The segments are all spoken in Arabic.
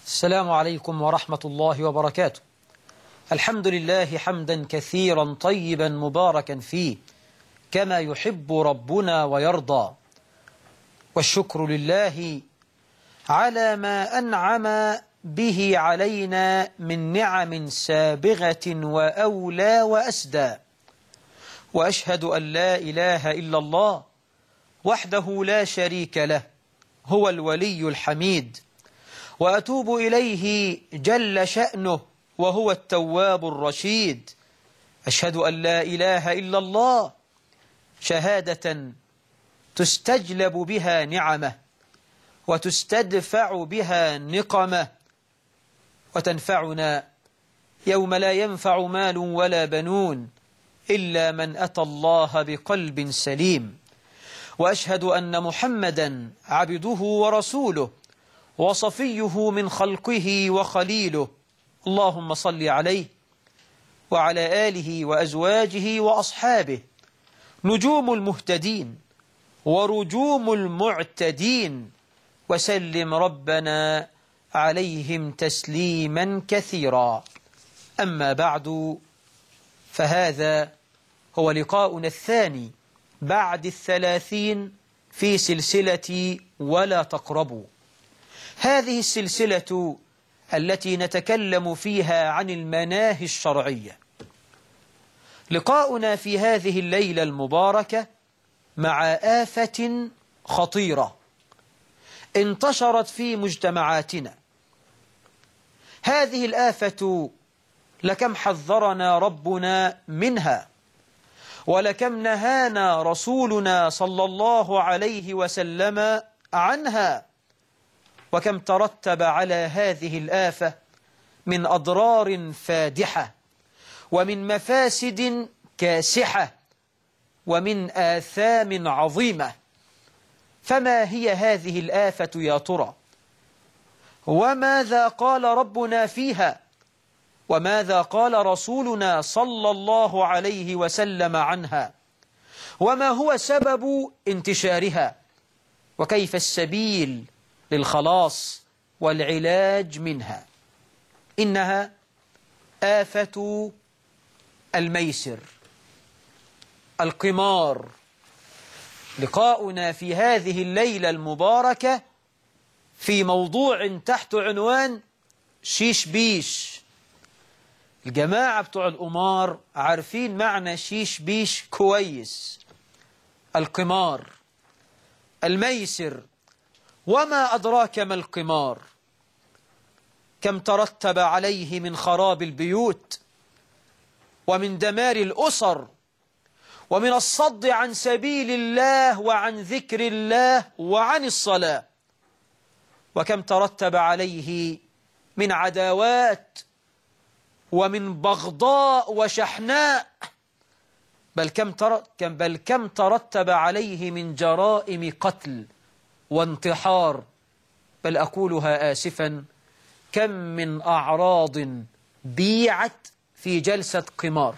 السلام عليكم ورحمة الله وبركاته. الحمد لله حمدا كثيرا طيبا مباركا فيه كما يحب ربنا ويرضى، والشكر لله على ما أنعم به علينا من نعم سابغة وأولى وأسدى. وأشهد أن لا إله إلا الله وحده لا شريك له، هو الولي الحميد، وأتوب إليه جل شأنه وهو التواب الرشيد. أشهد أن لا إله إلا الله شهادة تستجلب بها نعمه وتستدفع بها نقمه وتنفعنا يوم لا ينفع مال ولا بنون إلا من أتى الله بقلب سليم. وأشهد أن محمدا عبده ورسوله وصفيه من خلقه وخليله، اللهم صل عليه وعلى آله وأزواجه وأصحابه نجوم المهتدين ورجوم المعتدين، وسلم ربنا عليهم تسليما كثيرا. أما بعد، فهذا هو لقاؤنا الثاني بعد 30 في سلسلة ولا تقربوا. هذه السلسلة التي نتكلم فيها عن المناهي الشرعية. لقاؤنا في هذه الليلة المباركة مع آفة خطيرة انتشرت في مجتمعاتنا. هذه الآفة لكم حذرنا ربنا منها، ولكم نهانا رسولنا صلى الله عليه وسلم عنها، وكم ترتب على هذه الآفة من أضرار فادحة ومن مفاسد كاسحة ومن آثام عظيمة. فما هي هذه الآفة يا ترى؟ وماذا قال ربنا فيها؟ وماذا قال رسولنا صلى الله عليه وسلم عنها؟ وما هو سبب انتشارها؟ وكيف السبيل للخلاص والعلاج منها؟ إنها آفة الميسر، القمار. لقاؤنا في هذه الليلة المباركة في موضوع تحت عنوان شيش بيش. الجماعة بتوع القمار عارفين معنى شيش بيش كويس. القمار، الميسر. وما أدراك ما القمار؟ كم ترتب عليه من خراب البيوت ومن دمار الأسر ومن الصد عن سبيل الله وعن ذكر الله وعن الصلاة، وكم ترتب عليه من عداوات ومن بغضاء وشحناء، بل كم ترتب عليه من جرائم قتل وانتحار، بل أقولها آسفا كم من أعراض بيعت في جلسة قمار.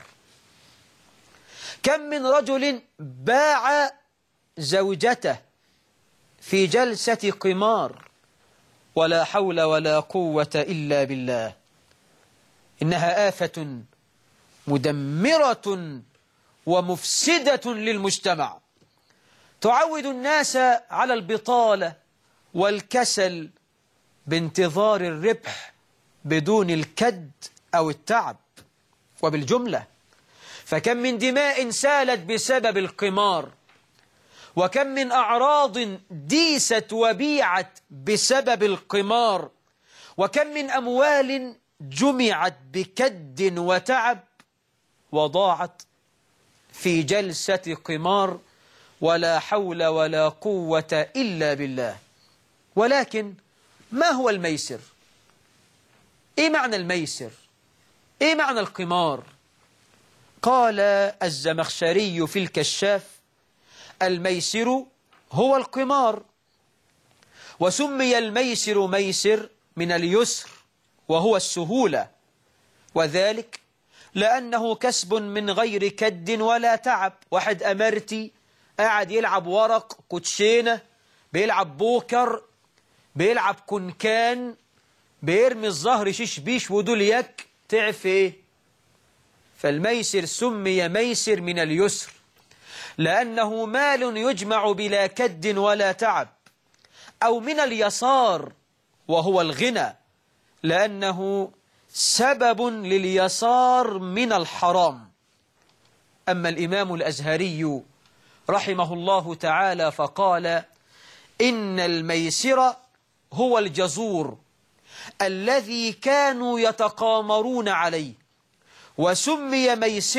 كم من رجل باع زوجته في جلسة قمار، ولا حول ولا قوة إلا بالله. إنها آفة مدمرة ومفسدة للمجتمع، تعود الناس على البطالة والكسل بانتظار الربح بدون الكد أو التعب. وبالجملة فكم من دماء سالت بسبب القمار، وكم من أعراض ديست وبيعت بسبب القمار، وكم من أموال جمعت بكد وتعب وضاعت في جلسة قمار، ولا حول ولا قوة إلا بالله. ولكن ما هو الميسر؟ إيه معنى الميسر؟ إيه معنى القمار؟ قال الزمخشري في الكشاف: الميسر هو القمار، وسمي الميسر ميسر من اليسر وهو السهولة، وذلك لأنه كسب من غير كد ولا تعب. واحد أمرتي قاعد يلعب ورق كوتشينة، بيلعب بوكر، بيلعب كنكان، بيرمي الظهر شيش بيش ودول يك تعرف ايه؟ فالميسر سمي ميسر من اليسر لأنه مال يجمع بلا كد ولا تعب، أو من اليسار وهو الغنى لأنه سبب لليسار من الحرام. أما الإمام الأزهري رحمه الله تعالى فقال: إن الميسر هو الجزور الذي كانوا يتقامرون عليه، وسمي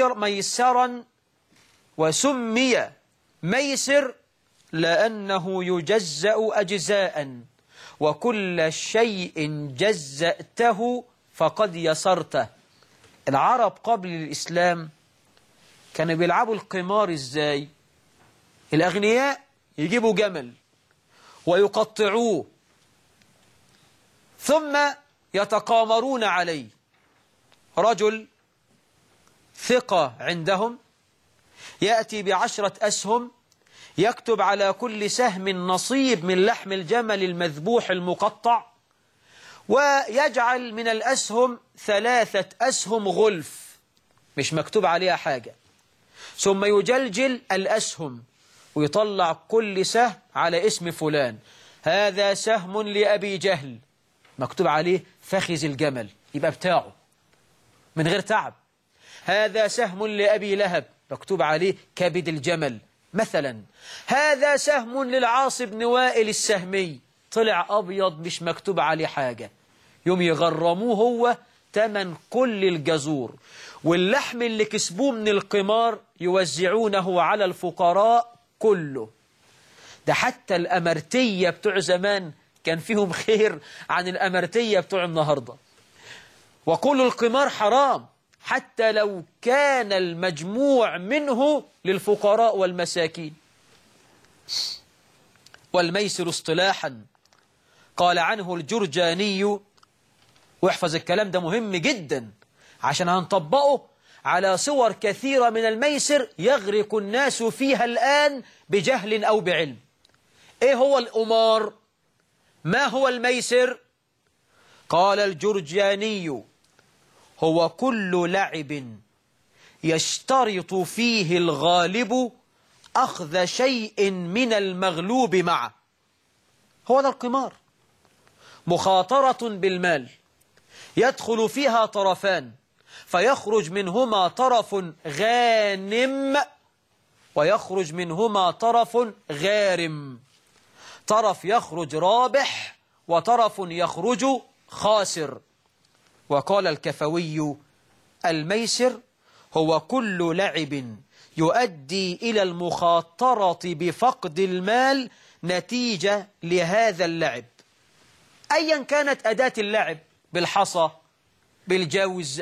ميسر لأنه يجزأ أجزاء، وكل شيء جزأته فقد يسرته. العرب قبل الإسلام كانوا بيلعبوا القمار إزاي؟ الأغنياء يجيبوا جمل ويقطعوه ثم يتقامرون عليه. رجل ثقة عندهم يأتي ب10 أسهم، يكتب على كل سهم نصيب من لحم الجمل المذبوح المقطع، ويجعل من الأسهم 3 أسهم غلف مش مكتوب عليها حاجة، ثم يجلجل الأسهم ويطلع كل سهم على اسم فلان. هذا سهم لأبي جهل مكتوب عليه فخذ الجمل، يبقى بتاعه من غير تعب. هذا سهم لأبي لهب مكتوب عليه كبد الجمل مثلا. هذا سهم للعاص بن وائل السهمي، طلع أبيض مش مكتوب عليه حاجة، يوم يغرموه هو تمن كل الجزور، واللحم اللي كسبوه من القمار يوزعونه على الفقراء كله. ده حتى الأمرتية بتوع زمان كان فيهم خير عن الأمرتية بتوع النهاردة. وكل القمار حرام حتى لو كان المجموع منه للفقراء والمساكين. والميسر اصطلاحا قال عنه الجرجاني، واحفظ الكلام ده مهم جدا عشان هنطبقه على صور كثيرة من الميسر يغرق الناس فيها الآن بجهل أو بعلم. إيه هو القمار؟ ما هو الميسر؟ قال الجرجاني: هو كل لعب يشترط فيه الغالب أخذ شيء من المغلوب معه. هو ده القمار، مخاطرة بالمال يدخل فيها طرفان، فيخرج منهما طرف غانم ويخرج منهما طرف غارم، طرف يخرج رابح وطرف يخرج خاسر. وقال الكفوي: الميسر هو كل لعب يؤدي إلى المخاطرة بفقد المال نتيجة لهذا اللعب، أيا كانت أداة اللعب، بالحصى، بالجوز،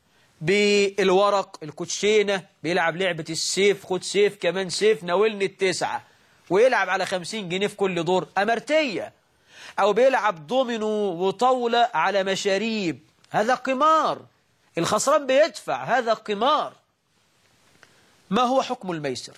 بالورق، الكوتشينة، بيلعب لعبة السيف، خد سيف كمان سيف ناولني 9، ويلعب على 50 جنيه في كل دور، أمرتية، أو بيلعب دومينو وطاولة على مشاريب، هذا قمار، الخسران بيدفع، هذا قمار. ما هو حكم الميسر؟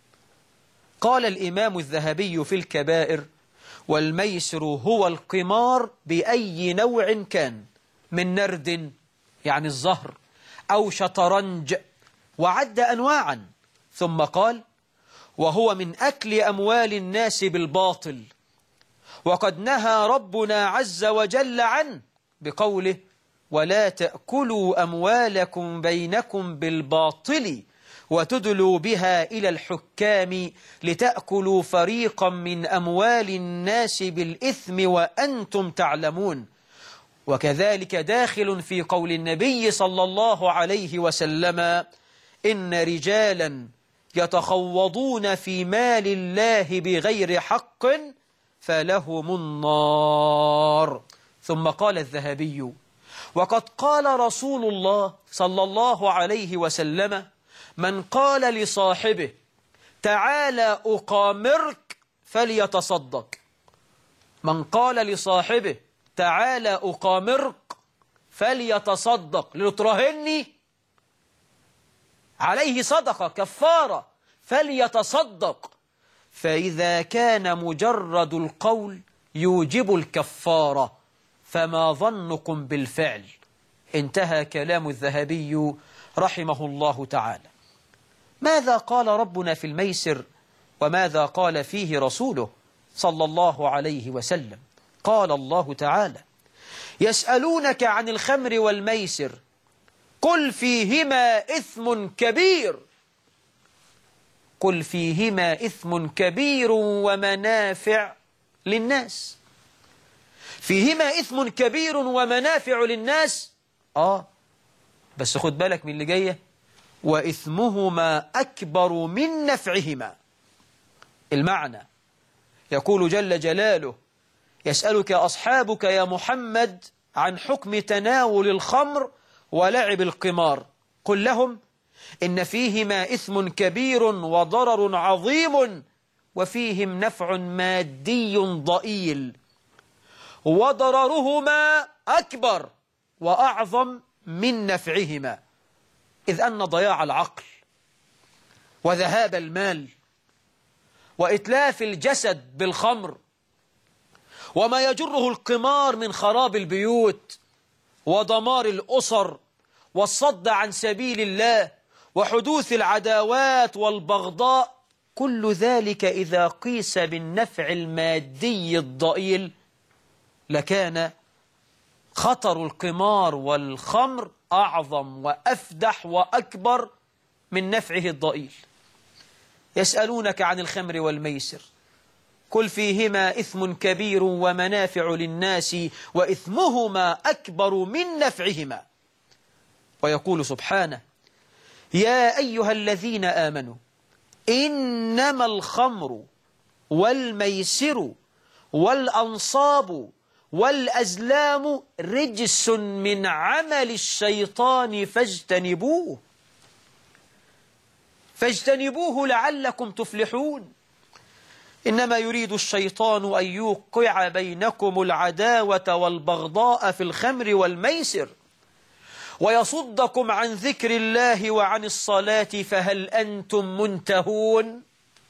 قال الإمام الذهبي في الكبائر: والميسر هو القمار بأي نوع كان، من نرد يعني الزهر أو شطرنج، وعد أنواعا، ثم قال: وهو من أكل أموال الناس بالباطل، وقد نهى ربنا عز وجل عنه بقوله: ولا تأكلوا أموالكم بينكم بالباطل وتدلوا بها إلى الحكام لتأكلوا فريقا من أموال الناس بالإثم وأنتم تعلمون. وكذلك داخل في قول النبي صلى الله عليه وسلم: إن رجالا يتخوضون في مال الله بغير حق فلهم النار. ثم قال الذهبي: وقد قال رسول الله صلى الله عليه وسلم: من قال لصاحبه تعالى أقامرك فليتصدق. من قال لصاحبه تعالى أقامرك فليتصدق، لترهني عليه صدقة كفارة، فليتصدق، فإذا كان مجرد القول يوجب الكفارة فما ظنكم بالفعل. انتهى كلام الذهبي رحمه الله تعالى. ماذا قال ربنا في الميسر وماذا قال فيه رسوله صلى الله عليه وسلم؟ قال الله تعالى: يسألونك عن الخمر والميسر قل فيهما إثم كبير ومنافع للناس. فيهما إثم كبير ومنافع للناس. بس خد بالك من اللي جاية: وإثمهما أكبر من نفعهما. المعنى يقول جل جلاله: يسألك أصحابك يا محمد عن حكم تناول الخمر ولعب القمار، قل لهم إن فيهما إثم كبير وضرر عظيم وفيهم نفع مادي ضئيل، وضررهما أكبر وأعظم من نفعهما، إذ أن ضياع العقل وذهاب المال وإتلاف الجسد بالخمر وما يجره القمار من خراب البيوت ودمار الأسر والصد عن سبيل الله وحدوث العداوات والبغضاء، كل ذلك إذا قيس بالنفع المادي الضئيل لكان خطر القمار والخمر أعظم وأفدح وأكبر من نفعه الضئيل. يسألونك عن الخمر والميسر قل فيهما إثم كبير ومنافع للناس وإثمهما أكبر من نفعهما. ويقول سبحانه: يا أيها الذين آمنوا إنما الخمر والميسر والأنصاب والأزلام رجس من عمل الشيطان فاجتنبوه لعلكم تفلحون. إنما يريد الشيطان أن يوقع بينكم العداوة والبغضاء في الخمر والميسر ويصدكم عن ذكر الله وعن الصلاة فهل أنتم منتهون؟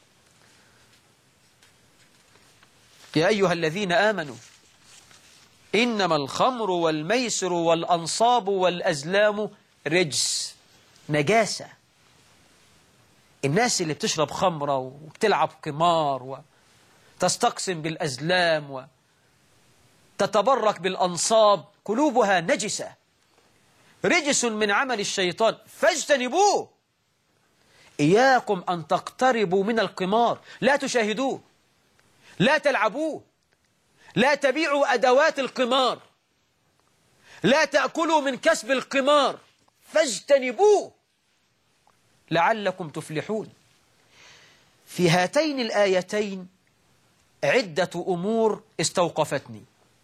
يا أيها الذين آمنوا إنما الخمر والميسر والأنصاب والأزلام رجس، نجاسة. الناس اللي بتشرب خمرة وبتلعب قمار وتستقسم بالأزلام وتتبرك بالأنصاب قلوبها نجسة، رجس من عمل الشيطان فاجتنبوه. إياكم أن تقتربوا من القمار، لا تشاهدوه، لا تلعبوه، لا تبيعوا أدوات القمار، لا تأكلوا من كسب القمار، فاجتنبوه لعلكم تفلحون. في هاتين الآيتين عدة أمور استوقفتني.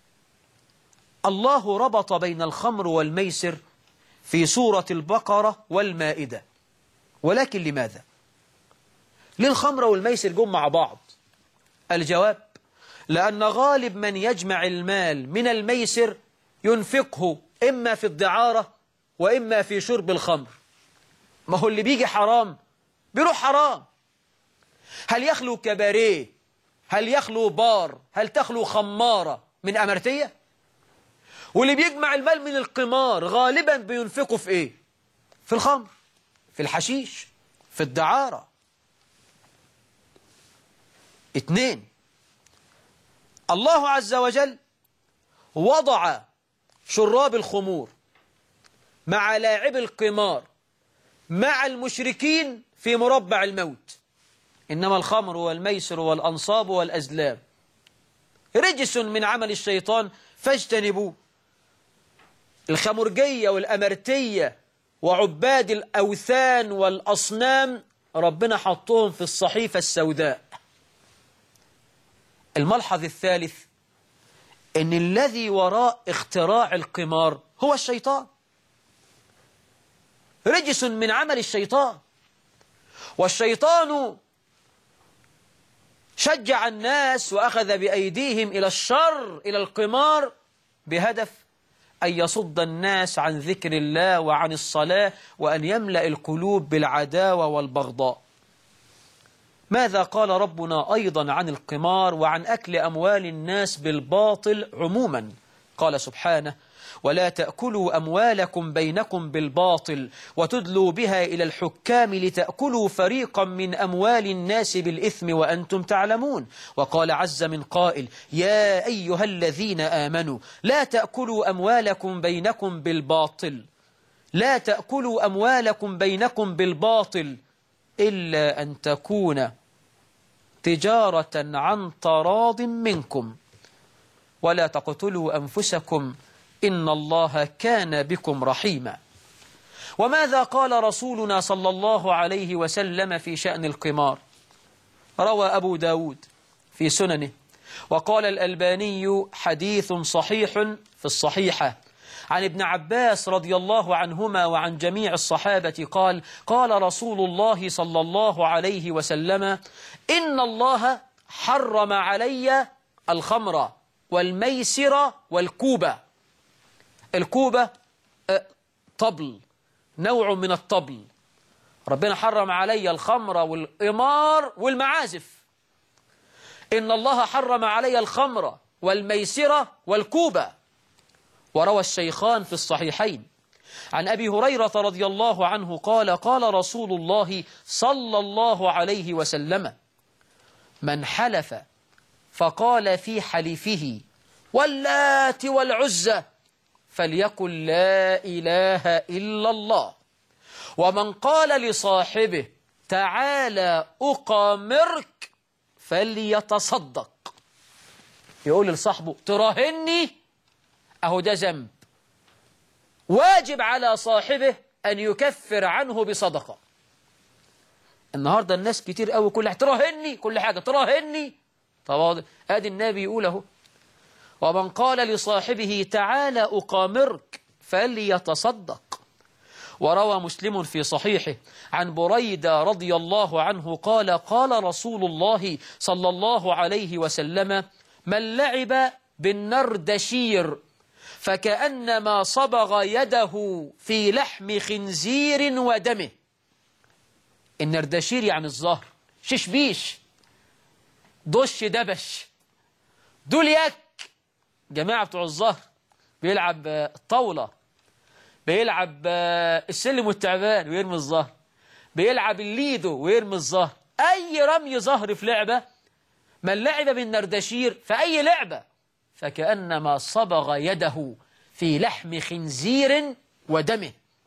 الله ربط بين الخمر والميسر في سورة البقرة والمائدة، ولكن لماذا؟ للخمر والميسر جم مع بعض؟ الجواب: لأن غالب من يجمع المال من الميسر ينفقه إما في الدعارة وإما في شرب الخمر. ما هو اللي بيجي حرام بيروح حرام. هل يخلو كباريه؟ هل يخلو بار؟ هل تخلو خمارة من أمرتية؟ واللي بيجمع المال من القمار غالبا بينفقه في إيه؟ في الخمر، في الحشيش، في الدعارة. 2. الله عز وجل وضع شراب الخمور مع لاعب القمار مع المشركين في مربع الموت. إنما الخمر والميسر والأنصاب والأزلام رجس من عمل الشيطان فاجتنبوه. الخمرجية والأمرتية وعباد الأوثان والأصنام ربنا حطهم في الصحيفة السوداء. الملحظ الثالث: إن الذي وراء اختراع القمار هو الشيطان، رجس من عمل الشيطان. والشيطان شجع الناس وأخذ بأيديهم إلى الشر، إلى القمار، بهدف أن يصد الناس عن ذكر الله وعن الصلاة وأن يملأ القلوب بالعداوة والبغضاء. ماذا قال ربنا أيضا عن القمار وعن أكل أموال الناس بالباطل عموما؟ قال سبحانه: ولا تأكلوا أموالكم بينكم بالباطل وتدلوا بها إلى الحكام لتأكلوا فريقا من أموال الناس بالإثم وأنتم تعلمون. وقال عز من قائل: يا أيها الذين آمنوا لا تأكلوا أموالكم بينكم بالباطل، لا تأكلوا أموالكم بينكم بالباطل إلا أن تكون تجارة عن تراض منكم ولا تقتلوا أنفسكم إن الله كان بكم رحيما. وماذا قال رسولنا صلى الله عليه وسلم في شأن القمار؟ روى أبو داود في سننه، وقال الألباني حديث صحيح في الصحيحة، عن ابن عباس رضي الله عنهما وعن جميع الصحابة قال: قال رسول الله صلى الله عليه وسلم: إن الله حرم علي الخمر والميسر والكوبة. الكوبة طبل، نوع من الطبل. ربنا حرم علي الخمر والقمار والمعازف. إن الله حرم علي الخمر والميسر والكوبة. وروى الشيخان في الصحيحين عن أبي هريرة رضي الله عنه قال: قال رسول الله صلى الله عليه وسلم: من حلف فقال في حلفه واللات والعزى فليقل لا إله إلا الله. ومن قال لصاحبه تعالى أقامرك فليتصدق، يقول لصاحبه تراهني، أهو ده ذنب واجب على صاحبه أن يكفر عنه بصدقة. النهاردة الناس كتير قوي كل حاجة تراهني، كل حاجة تراهني. طب آدي النبي يقوله: ومن قال لصاحبه تعالى أقامرك فليتصدق. وروى مسلم في صحيحه عن بريدة رضي الله عنه قال: قال رسول الله صلى الله عليه وسلم: من لعب بالنردشير فكأنما صبغ يده في لحم خنزير ودمه. النردشير يعني الزهر، ششبيش، دش دبش، دول يك جماعة بتوع الزهر. بيلعب الطاولة، بيلعب السلم والتعبان ويرمي الزهر، بيلعب الليدو ويرمي الزهر. أي رمي زهر في لعبة، من لعب بالنردشير فأي لعبة فكأنما صبغ يده في لحم خنزير ودمه.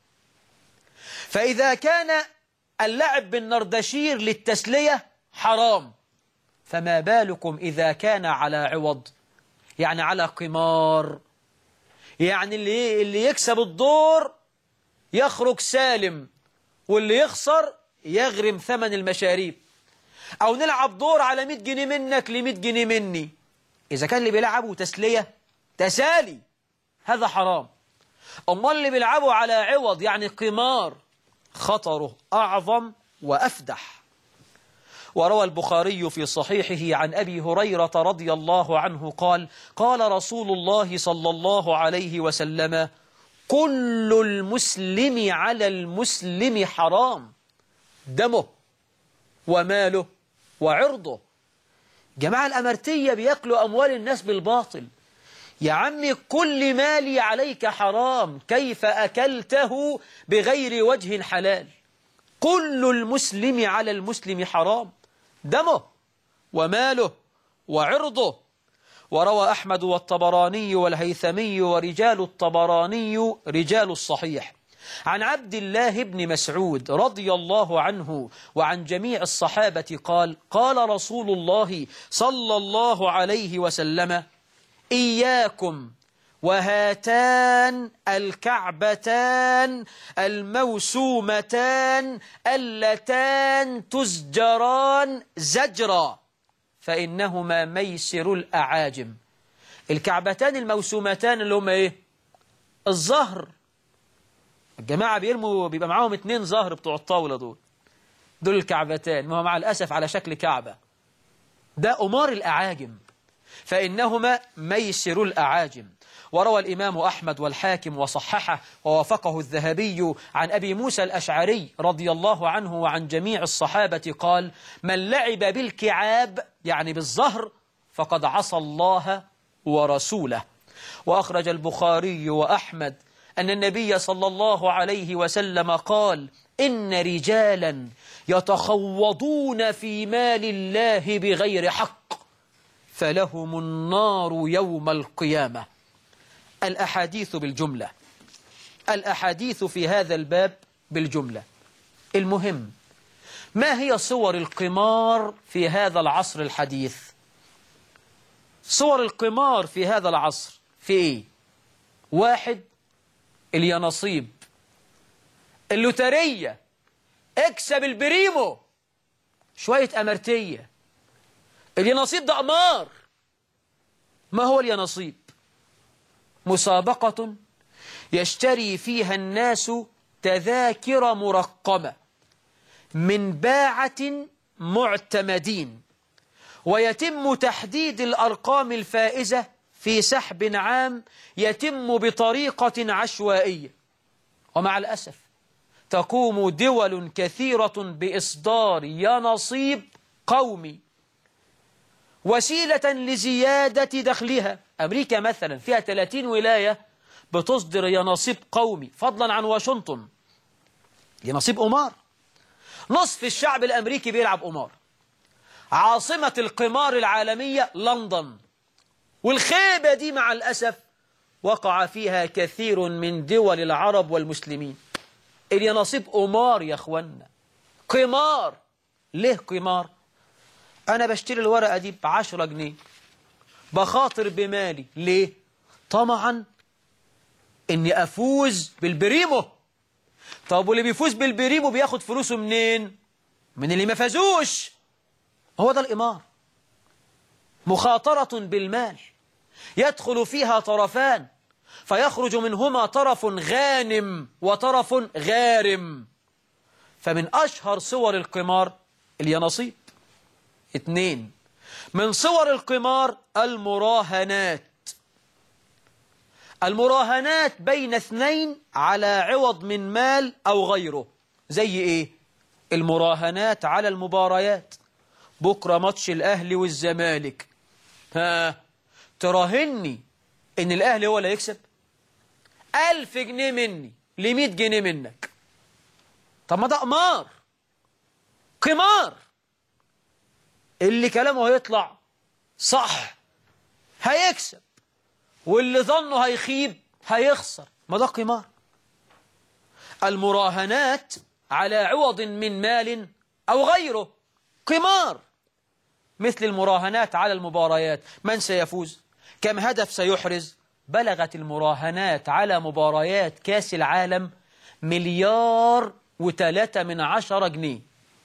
فإذا كان اللعب بالنردشير للتسلية حرام، فما بالكم إذا كان على عوض، يعني على قمار، يعني اللي يكسب الدور يخرج سالم واللي يخسر يغرم ثمن المشاريب. أو نلعب دور على 100 جنيه منك ل 100 جنيه مني. إذا كان اللي بيلعبوا تسلية تسالي هذا حرام. أما اللي بيلعبوا على عوض يعني قمار خطره أعظم وأفدح. وروى البخاري في صحيحه عن أبي هريرة رضي الله عنه قال: قال رسول الله صلى الله عليه وسلم: كل المسلم على المسلم حرام دمه وماله وعرضه. جماعة الأمرتية بيأكلوا أموال الناس بالباطل. يا عمي كل مالي عليك حرام، كيف أكلته بغير وجه حلال؟ كل المسلم على المسلم حرام دمه وماله وعرضه. وروى أحمد والطبراني والهيثمي ورجال الطبراني رجال الصحيح عن عبد الله بن مسعود رضي الله عنه وعن جميع الصحابة قال: قال رسول الله صلى الله عليه وسلم: إياكم وهاتان الكعبتان الموسومتان اللتان تزجران زجرا فإنهما ميسر الأعاجم. الكعبتان الموسومتان اللي هم إيه؟ الزهر. الجماعة بيرموا بيبقى معاهم 2 زهر بتوع الطاولة دول الكعبتان، ما هو مع الأسف على شكل كعبة. ده أمار الأعاجم، فإنهما ميسر الأعاجم. وروى الإمام أحمد والحاكم وصححه ووافقه الذهبي عن أبي موسى الأشعري رضي الله عنه وعن جميع الصحابة قال: من لعب بالكعاب يعني بالزهر فقد عصى الله ورسوله. وأخرج البخاري وأحمد أن النبي صلى الله عليه وسلم قال: إن رجالا يتخوضون في مال الله بغير حق فلهم النار يوم القيامة. الأحاديث بالجملة، الأحاديث في هذا الباب بالجملة. المهم، ما هي صور القمار في هذا العصر الحديث؟ صور القمار في هذا العصر في إيه؟ واحد، اليانصيب، اللوترية، اكسب البريمو، شوية أمرتية. اليانصيب ده قمار. ما هو اليانصيب؟ مسابقة يشتري فيها الناس تذاكر مرقمة من باعة معتمدين، ويتم تحديد الأرقام الفائزة في سحب عام يتم بطريقة عشوائية. ومع الأسف تقوم دول كثيرة بإصدار يانصيب قومي وسيلة لزيادة دخلها. أمريكا مثلا فيها 30 ولاية بتصدر يانصيب قومي فضلا عن واشنطن. يانصيب قمار. نصف الشعب الأمريكي بيلعب قمار. عاصمة القمار العالمية لندن، والخيبة دي مع الأسف وقع فيها كثير من دول العرب والمسلمين. اليانصيب قمار يا أخوانا، قمار. ليه قمار؟ أنا بشتري الورقة دي ب10 جنيه، بخاطر بمالي. ليه؟ طمعا إني أفوز بالبريمو. طب واللي بيفوز بالبريمو بياخد فلوسه منين؟ من اللي ما فازوش. هو ده القمار، مخاطرة بالمال يدخل فيها طرفان فيخرج منهما طرف غانم وطرف غارم. فمن أشهر صور القمار اليانصيب. 2، من صور القمار المراهنات. المراهنات بين اثنين على عوض من مال أو غيره. زي إيه؟ المراهنات على المباريات. بكرة ماتش الأهلي والزمالك، تراهني إن الأهلي هو اللي هيكسب؟ 1000 جنيه مني ل100 جنيه منك. طب ما ده قمار، قمار. اللي كلامه هيطلع صح هيكسب، واللي ظنه هيخيب هيخسر. ما ده قمار. المراهنات على عوض من مال أو غيره قمار. مثل المراهنات على المباريات، من سيفوز، كم هدف سيحرز. بلغت المراهنات على مباريات كاس العالم 1.3 جنيه.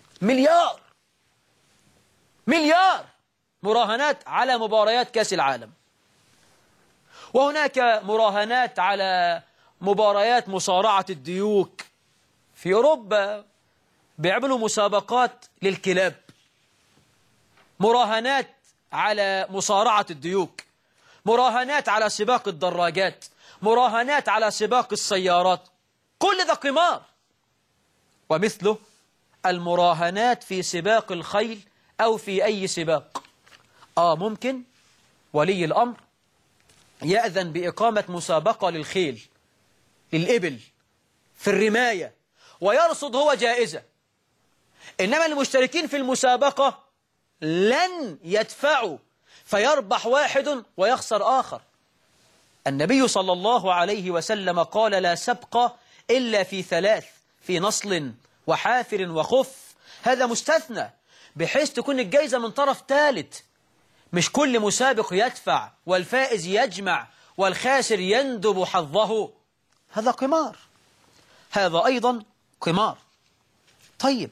مليار مراهنات على مباريات كاس العالم. وهناك مراهنات على مباريات مصارعة الديوك. في أوروبا بيعملوا مسابقات للكلاب، مراهنات على مصارعة الديوك، مراهنات على سباق الدراجات، مراهنات على سباق السيارات. كل ده قمار. ومثله المراهنات في سباق الخيل أو في أي سباق. ممكن ولي الأمر يأذن بإقامة مسابقة للخيل، للإبل، في الرماية، ويرصد هو جائزة. إنما المشتركين في المسابقة لن يدفعوا، فيربح واحد ويخسر آخر. النبي صلى الله عليه وسلم قال: لا سبق إلا في 3، في نصل وحافر وخف. هذا مستثنى بحيث تكون الجائزة من طرف ثالث، مش كل مسابق يدفع والفائز يجمع والخاسر يندب حظه. هذا قمار، هذا أيضا قمار. طيب،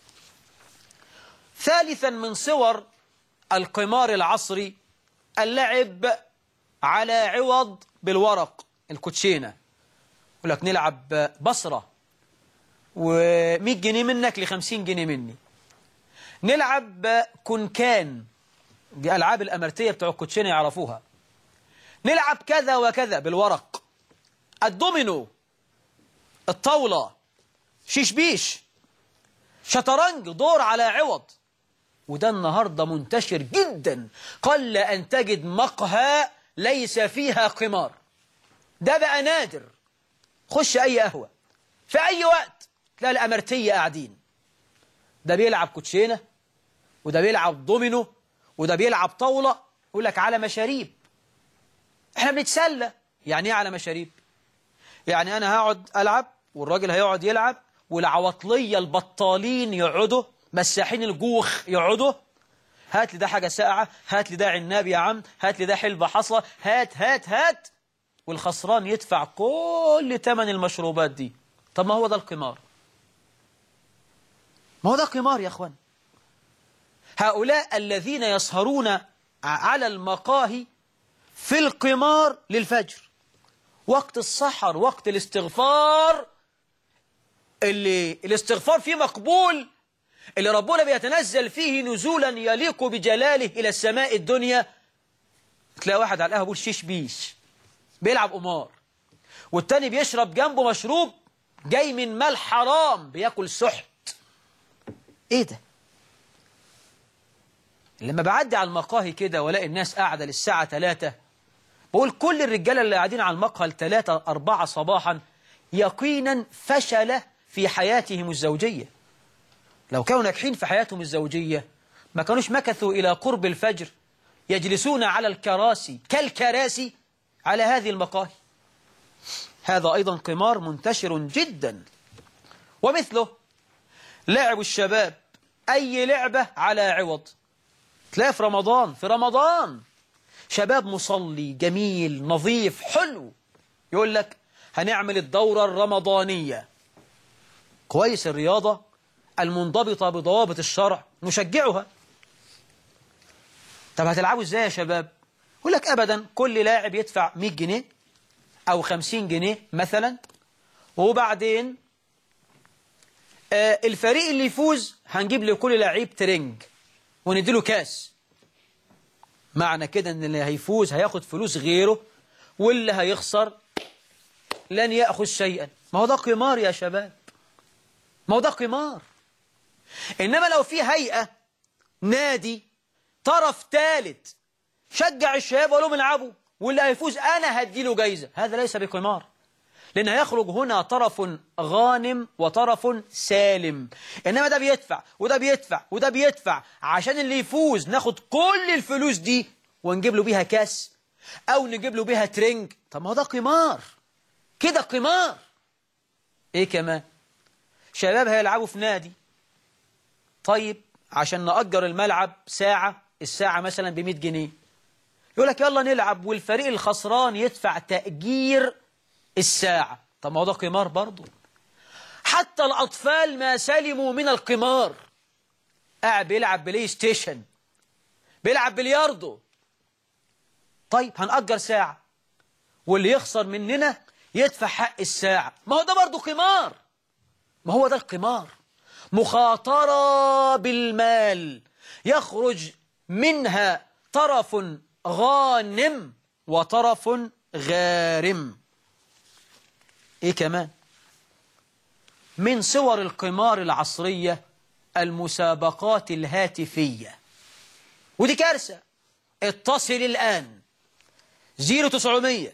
ثالثا من صور القمار العصري اللعب على عوض بالورق، الكوتشينة. يقول لك نلعب بصرة و100 جنيه منك ل50 جنيه مني. نلعب كونكان، دي ألعاب الأمريكية بتوع الكوتشينة يعرفوها. نلعب كذا وكذا بالورق. الدومينو، الطاولة، شيش بيش، شطرنج، دور على عوض. وده النهاردة منتشر جدا، قل أن تجد مقهى ليس فيها قمار. ده بقى نادر. خش أي قهوة في أي وقت تلاقي الأمرتية قاعدين، ده بيلعب كوتشينة وده بيلعب دومينو وده بيلعب طاولة، يقول لك على مشاريب. احنا بنتسلى. يعني ايه على مشاريب؟ يعني أنا هقعد ألعب والراجل هيقعد يلعب، والعواطلية البطالين يقعدوا، مساحين الجوخ يقعدوا، هات لي ده حاجة ساقعة، هات لي ده عناب يا عم، هات لي ده حلبة حصى، هات هات هات، والخسران يدفع كل ثمن المشروبات دي. طب ما هو ده القمار. ما هو ده قمار يا أخوان. هؤلاء الذين يسهرون على المقاهي في القمار للفجر، وقت السحر، وقت الاستغفار، اللي الاستغفار فيه مقبول، اللي ربنا بيتنزل فيه نزولا يليق بجلاله إلى السماء الدنيا. تلاقي واحد على القهوة بيقول شيش بيش، بيلعب قمار، والتاني بيشرب جنبه مشروب جاي من مال حرام، بياكل سحت. ايه ده؟ لما بعدي على المقاهي كده والاقي الناس قاعدة للساعة 3، بقول كل الرجالة اللي قاعدين على المقهى 3 4 صباحا يقينا فشل في حياتهم الزوجية. لو كانوا ناجحين في حياتهم الزوجية ما كانوش مكثوا إلى قرب الفجر يجلسون على الكراسي كالكراسي على هذه المقاهي. هذا أيضا قمار منتشر جدا. ومثله لعب الشباب أي لعبة على عوض. تلاقي في رمضان شباب مصلي جميل نظيف حلو يقول لك هنعمل الدورة الرمضانية. كويس، الرياضة المنضبطة بضوابط الشرع نشجعها. طب هتلعبوا ازاي يا شباب؟ يقول لك أبدا، كل لاعب يدفع 100 جنيه أو 50 جنيه مثلا، وبعدين الفريق اللي يفوز هنجيب لكل لعيب ترنج ونديله كاس. معنى كده ان اللي هيفوز هياخد فلوس غيره، واللي هيخسر لن يأخذ شيئا. ما هو ده قمار يا شباب، ما هو ده قمار. إنما لو في هيئة نادي طرف ثالث شجع الشباب وقال لهم العبوا، واللي هيفوز أنا هديله جايزة، هذا ليس بقمار، لأن هيخرج هنا طرف غانم وطرف سالم. إنما ده بيدفع وده بيدفع وده بيدفع عشان اللي يفوز ناخد كل الفلوس دي ونجيب له بيها كاس أو نجيب له بيها ترنج. طب ما هو ده قمار، كده قمار. إيه كمان؟ شباب هيلعبوا في نادي، طيب عشان نأجر الملعب ساعة، الساعة مثلا ب100 جنيه، يقول لك يلا نلعب، والفريق الخسران يدفع تأجير الساعة. طب ما هو ده قمار برضه. حتى الأطفال ما سلموا من القمار. قاعد بيلعب بلاي ستيشن، بيلعب بلياردو. طيب هنأجر ساعة واللي يخسر مننا يدفع حق الساعة. ما هو ده برضه قمار. ما هو ده القمار، مخاطرة بالمال يخرج منها طرف غانم وطرف غارم. ايه كمان؟ من صور القمار العصرية المسابقات الهاتفية، ودي كارثة. اتصل الآن 0900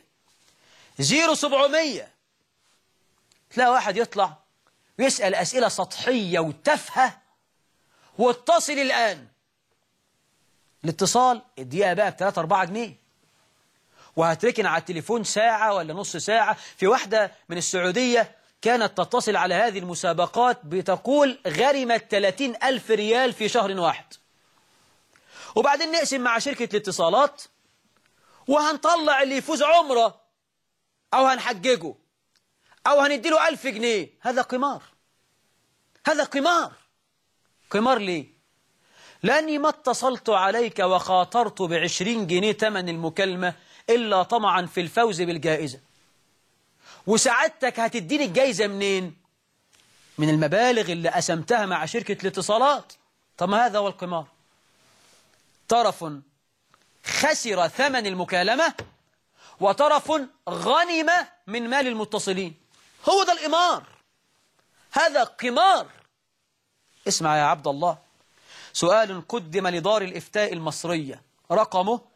0700، تلاقي واحد يطلع ويسأل أسئلة سطحية وتافهة، واتصل الآن. الاتصال الدقيقة بقى ب3 4 جنيه، وهتركن على التليفون ساعة ولا نص ساعة. في واحدة من السعودية كانت تتصل على هذه المسابقات بتقول غرمت 30,000 ريال في شهر واحد. وبعدين نقسم مع شركة الاتصالات وهنطلع اللي يفوز عمره أو هنحججه أو هنديله 1000 جنيه. هذا قمار، هذا قمار. قمار ليه؟ لأني ما اتصلت عليك وخاطرت ب20 جنيه ثمن المكالمة إلا طمعا في الفوز بالجائزة. وسعادتك هتديني الجائزة منين؟ من المبالغ اللي قسمتها مع شركة الاتصالات. طب ما هذا هو القمار. طرف خسر ثمن المكالمة وطرف غنم من مال المتصلين. هو ده القمار، هذا قمار. اسمع يا عبد الله، سؤال قدم لدار الإفتاء المصرية رقمه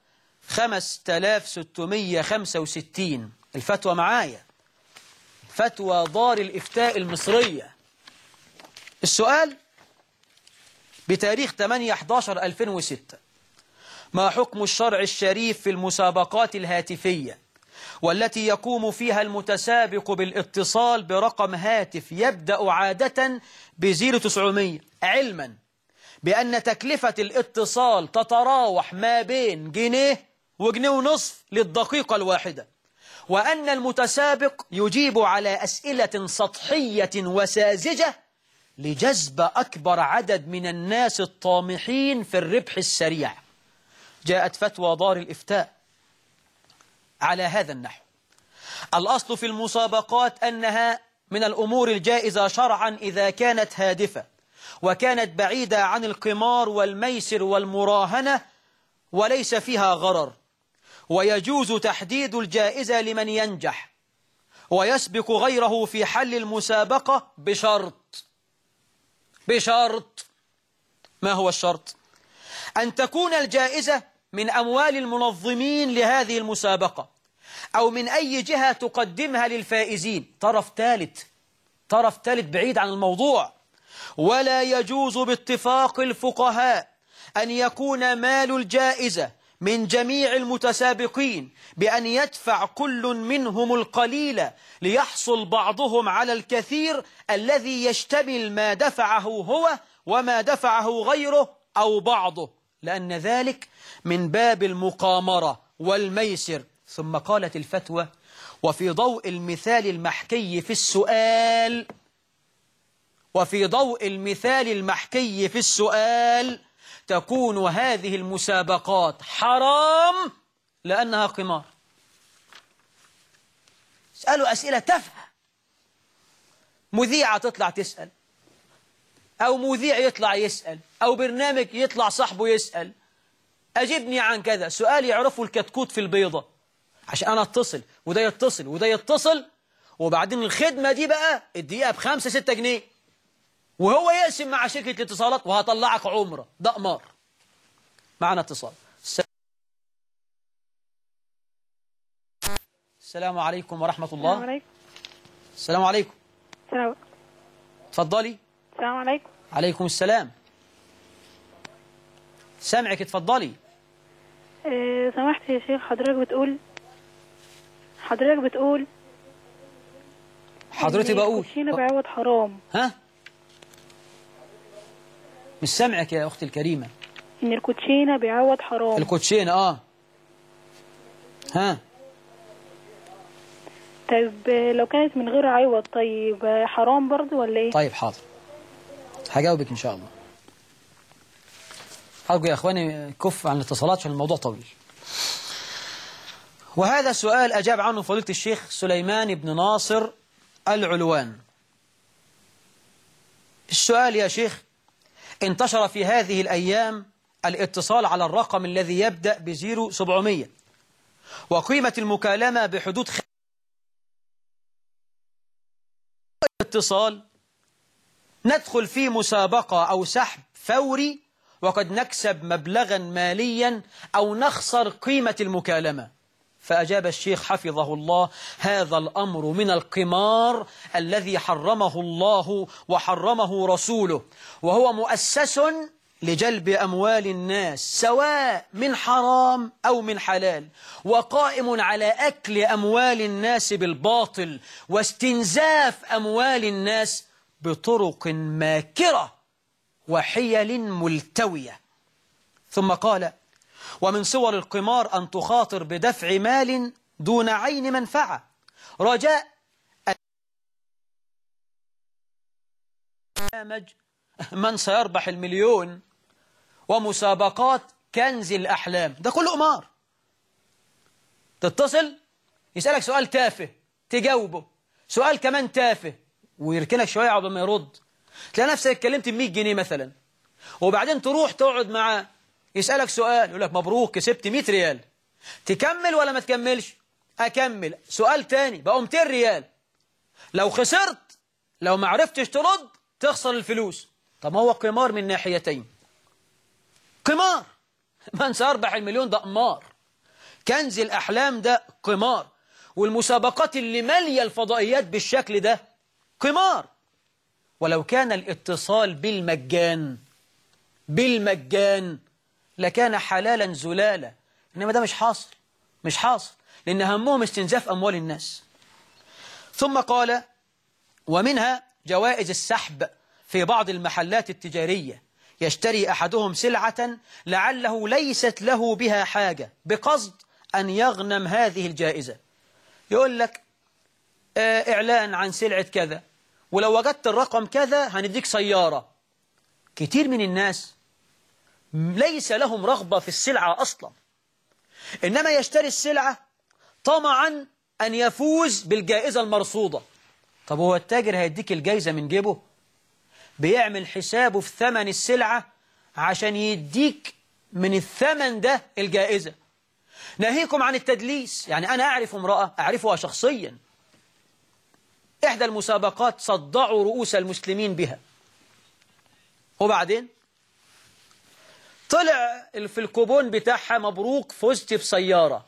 5665. الفتوى معايا، فتوى دار الإفتاء المصرية. السؤال بتاريخ 8/11/2006: ما حكم الشرع الشريف في المسابقات الهاتفية والتي يقوم فيها المتسابق بالاتصال برقم هاتف يبدأ عادة ب0900، علما بأن تكلفة الاتصال تتراوح ما بين جنيه وجنيه ونصف للدقيقة الواحدة، وأن المتسابق يجيب على أسئلة سطحية وساذجة لجذب أكبر عدد من الناس الطامحين في الربح السريع. جاءت فتوى دار الإفتاء على هذا النحو: الأصل في المسابقات أنها من الأمور الجائزة شرعا إذا كانت هادفة وكانت بعيدة عن القمار والميسر والمراهنة وليس فيها غرر، ويجوز تحديد الجائزة لمن ينجح ويسبق غيره في حل المسابقة بشرط. ما هو الشرط؟ أن تكون الجائزة من أموال المنظمين لهذه المسابقة أو من أي جهة تقدمها للفائزين، طرف ثالث بعيد عن الموضوع. ولا يجوز باتفاق الفقهاء أن يكون مال الجائزة من جميع المتسابقين بأن يدفع كل منهم القليل ليحصل بعضهم على الكثير الذي يشتمل ما دفعه هو وما دفعه غيره أو بعضه، لأن ذلك من باب المقامرة والميسر. ثم قالت الفتوى: وفي ضوء المثال المحكي في السؤال تكون هذه المسابقات حرام لأنها قمار. اسألوا أسئلة تافهة، مذيعة تطلع تسأل، أو مذيع يطلع يسأل، أو برنامج يطلع صاحبه يسأل: أجبني عن كذا. سؤال يعرفوا الكتكوت في البيضة، عشان أنا أتصل وده يتصل وده يتصل، وبعدين الخدمة دي بقى الدقيقة ب5-6 جنيه، وهو يقسم مع شركة الاتصالات وهطلعك عمرة. ده قمار. معنا اتصال. السلام عليكم ورحمة الله. السلام عليكم. السلام عليكم. السلام. اتفضلي. السلام عليكم. عليكم السلام. سامعك، اتفضلي. سمحت يا شيخ، حضرتك بتقول حضرتي بقول الكوتشينة بعوض حرام. ها؟ مش سامعك يا أختي الكريمة. إن الكوتشينة بعوض حرام. الكوتشينة ها؟ طيب لو كانت من غير عوض طيب حرام برضه ولا إيه؟ طيب حاضر، هجاوبك إن شاء الله. أرجو يا أخواني كف عن الاتصالات عشان الموضوع طويل. وهذا سؤال أجاب عنه فضيلة الشيخ سليمان بن ناصر العلوان. السؤال يا شيخ: انتشر في هذه الأيام الاتصال على الرقم الذي يبدأ ب0700 وقيمة المكالمة بحدود اتصال ندخل في مسابقة أو سحب فوري وقد نكسب مبلغا ماليا أو نخسر قيمة المكالمة. فأجاب الشيخ حفظه الله: هذا الأمر من القمار الذي حرمه الله وحرمه رسوله، وهو مؤسس لجلب أموال الناس سواء من حرام أو من حلال، وقائم على أكل أموال الناس بالباطل واستنزاف أموال الناس بطرق ماكرة وحيل ملتوية. ثم قال: ومن صور القمار أن تخاطر بدفع مال دون عين منفعة رجاء برنامج من سيربح المليون ومسابقات كنز الأحلام. ده كله قمار. تتصل يسألك سؤال تافه تجاوبه، سؤال كمان تافه ويركنك شوية عقبال ما يرد، تلاقي نفسك اتكلمت ب100 جنيه مثلا، وبعدين تروح تقعد معاه يسألك سؤال يقول لك مبروك كسبت 100 ريال، تكمل ولا ما تكملش؟ أكمل. سؤال تاني بقى 200 ريال، لو خسرت لو ما عرفتش ترد تخسر الفلوس. طب ما هو قمار من ناحيتين. قمار، من سيربح المليون ده قمار، كنز الأحلام ده قمار، والمسابقات اللي مالية الفضائيات بالشكل ده قمار. ولو كان الاتصال بالمجان لكان حلالا زلالا، إنما ده مش حاصل لأن همهم استنزاف أموال الناس. ثم قال: ومنها جوائز السحب في بعض المحلات التجارية، يشتري أحدهم سلعة لعله ليست له بها حاجة بقصد أن يغنم هذه الجائزة. يقول لك إعلان عن سلعة كذا، ولو وجدت الرقم كذا هنديك سيارة. كتير من الناس ليس لهم رغبة في السلعة أصلا، إنما يشتري السلعة طمعا أن يفوز بالجائزة المرصودة. طب هو التاجر هيديك الجائزة من جيبه؟ بيعمل حسابه في ثمن السلعة عشان يديك من الثمن ده الجائزة. ناهيكم عن التدليس. يعني أنا أعرف امرأة أعرفها شخصيا، إحدى المسابقات صدعوا رؤوس المسلمين بها، وبعدين طلع في الكوبون بتاعها: مبروك فزت بسيارة.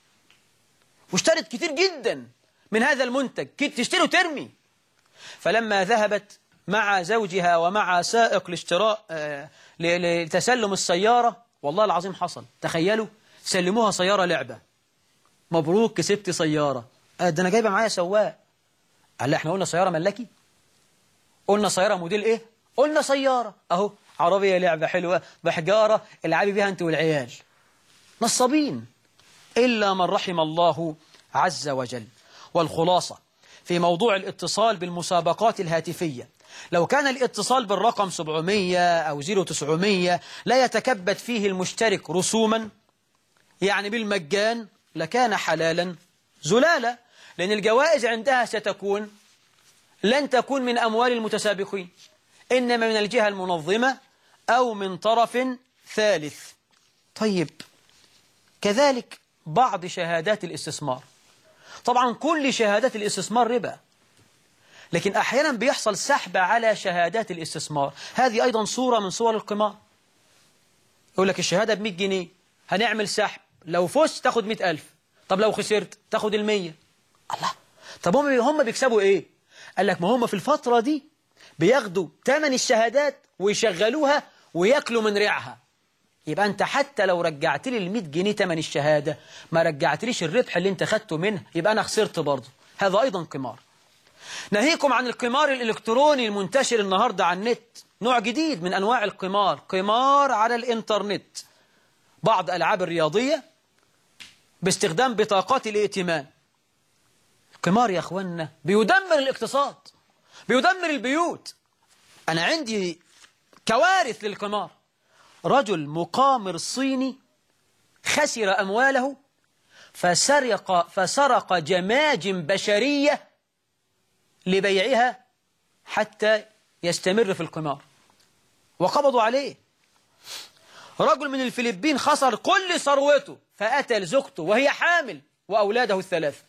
واشترت كتير جدا من هذا المنتج، تشتري وترمي. فلما ذهبت مع زوجها ومع سائق لاشتراء لتسلم السيارة، والله العظيم حصل، تخيلوا، سلموها سيارة لعبة. مبروك كسبت سيارة. ده أنا جايبة معايا سواق. قال لا، احنا قلنا سيارة ملكي؟ قلنا سيارة موديل ايه؟ قلنا سيارة اهو، عربية لعبة حلوة بحجارة العبي بيها انت والعيال. نصابين إلا من رحم الله عز وجل. والخلاصة في موضوع الاتصال بالمسابقات الهاتفية، لو كان الاتصال بالرقم 700 أو 0900 لا يتكبد فيه المشترك رسوما، يعني بالمجان، لكان حلالا زلالا، لأن الجوائز عندها لن تكون من أموال المتسابقين، إنما من الجهة المنظمة أو من طرف ثالث. طيب، كذلك بعض شهادات الاستثمار. طبعا كل شهادات الاستثمار ربا، لكن أحيانا بيحصل سحب على شهادات الاستثمار. هذه أيضا صورة من صور القمار. يقول لك الشهادة ب100 جنيه، هنعمل سحب، لو فزت تاخد 100,000، طب لو خسرت تاخد 100. الله، طب هم بيكسبوا إيه؟ قال لك ما هم في الفترة دي بياخدوا ثمن الشهادات ويشغلوها ويأكلوا من ريعها. يبقى أنت حتى لو رجعت لي 100 جنيه ثمن الشهادة، ما رجعتليش الربح اللي أنت خدته منها، يبقى أنا خسرت برضه. هذا أيضا قمار. ناهيكم عن القمار الإلكتروني المنتشر النهاردة على النت، نوع جديد من أنواع القمار، قمار على الإنترنت. بعض ألعاب الرياضية باستخدام بطاقات الائتمان. القمار يا أخوانا بيدمر الاقتصاد، بيدمر البيوت. أنا عندي كوارث للقمار. رجل مقامر صيني خسر أمواله فسرق جماجم بشرية لبيعها حتى يستمر في القمار، وقبضوا عليه. رجل من الفلبين خسر كل ثروته فأتى لزوجته وهي حامل وأولاده الثلاثة.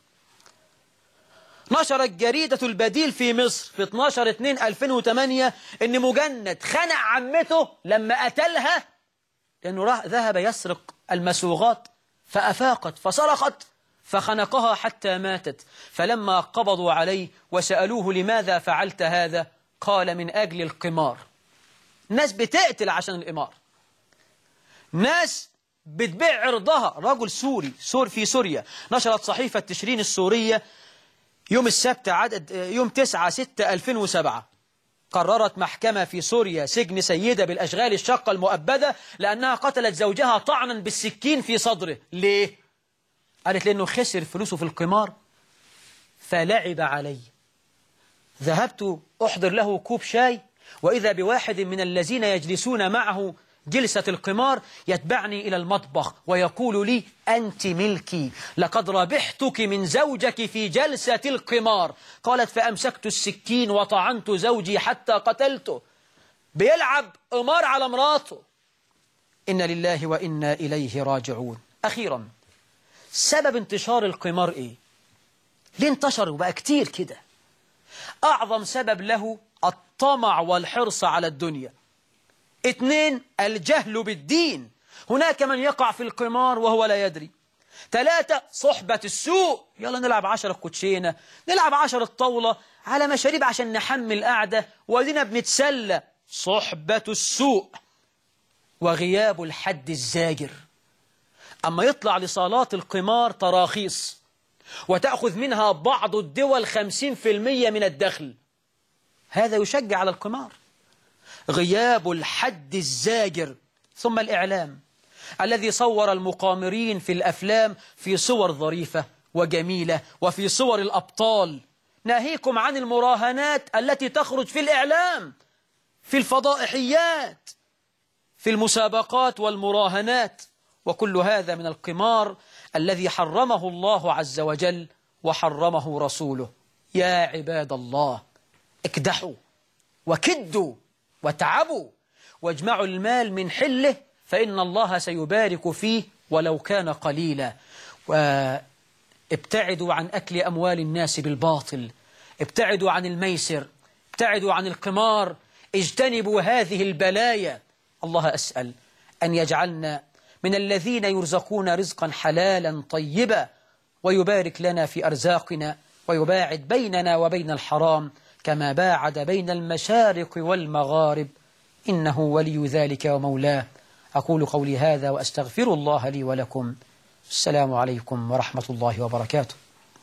نشرت جريدة البديل في مصر في 12/2/2008 إن مجند خنق عمته لما قتلها لأنه ذهب يسرق المسوغات، فأفاقت فصرخت فخنقها حتى ماتت. فلما قبضوا عليه وسألوه لماذا فعلت هذا، قال من أجل القمار. ناس بتقتل عشان القمار، ناس بتبيع عرضها. رجل سوري في سوريا، نشرت صحيفة تشرين السورية يوم السبت يوم 9/6/2007 قررت محكمة في سوريا سجن سيدة بالأشغال الشاقة المؤبدة لأنها قتلت زوجها طعنا بالسكين في صدره. ليه؟ قالت لأنه خسر فلوسه في القمار فلعب علي. ذهبت أحضر له كوب شاي وإذا بواحد من الذين يجلسون معه جلسة القمار يتبعني إلى المطبخ ويقول لي أنت ملكي، لقد ربحتك من زوجك في جلسة القمار. قالت فأمسكت السكين وطعنت زوجي حتى قتلته. بيلعب قمار على مراته. إن لله وإنا إليه راجعون. أخيرا، سبب انتشار القمار إيه؟ ليه انتشر وبقى كتير كده؟ أعظم سبب له الطمع والحرص على الدنيا. 2، الجهل بالدين. هناك من يقع في القمار وهو لا يدري. 3 صحبة السوء، يلا نلعب 10 كوتشينة، نلعب 10 طاولة على مشاريب عشان نحمل قعدة ودينا بنتسلى، صحبة السوء. وغياب الحد الزاجر، أما يطلع لصالات القمار تراخيص وتأخذ منها بعض الدول 50% من الدخل، هذا يشجع على القمار. غياب الحد الزاجر. ثم الإعلام الذي صور المقامرين في الأفلام في صور ظريفة وجميلة وفي صور الأبطال، ناهيكم عن المراهنات التي تخرج في الإعلام، في الفضائحيات، في المسابقات والمراهنات، وكل هذا من القمار الذي حرمه الله عز وجل وحرمه رسوله. يا عباد الله، اكدحوا وكدوا وتعبوا واجمعوا المال من حله، فإن الله سيبارك فيه ولو كان قليلا. وابتعدوا عن أكل أموال الناس بالباطل، ابتعدوا عن الميسر، ابتعدوا عن القمار، اجتنبوا هذه البلايا. الله أسأل أن يجعلنا من الذين يرزقون رزقا حلالا طيبا، ويبارك لنا في أرزاقنا، ويباعد بيننا وبين الحرام كما باعد بين المشارق والمغارب، إنه ولي ذلك ومولاه. أقول قولي هذا وأستغفر الله لي ولكم. السلام عليكم ورحمة الله وبركاته.